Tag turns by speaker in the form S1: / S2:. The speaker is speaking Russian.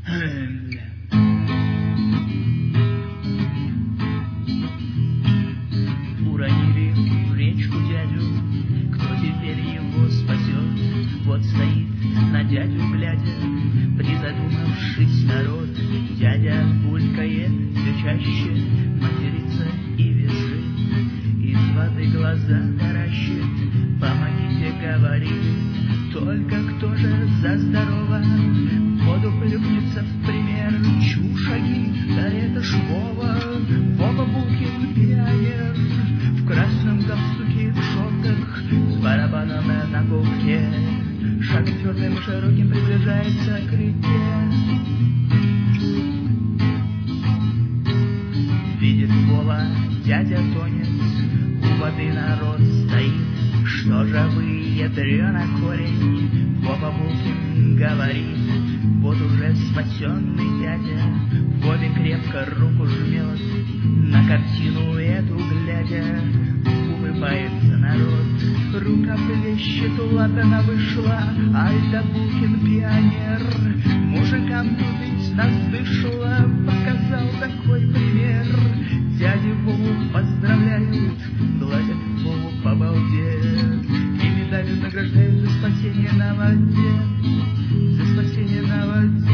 S1: Уронили в речку дядю, кто теперь его спасет? Вот стоит на дядю глядя, призадумавшись народ. Дядя булькает все чаще, матерится и визжит, из воды глаза таращит. Помогите, говорит, только кто же за здорово в воду плюхнется в пример? Чушаги, да это ж Вова, Вова Булкин пионер, в красном галстуке, в шортах, с барабаном на губке, шагом твердым и широким приближается к реке. Видит Вова, дядя тонет, у воды народ стоит. Что же вы, ядрёна корень? Вова Булкин говорит. Вот уже спасенный дядя Вове крепко руку жмет, на картину эту глядя улыбается народ. Рука плещет, ладана вышла, Альда Булкин пионер. Мужикам тудыть нас дышло, показал такой пример. Дяди Вову поздравляют, гладят Вову по балде и медалью награждают за спасение на воде, за спасение на воде.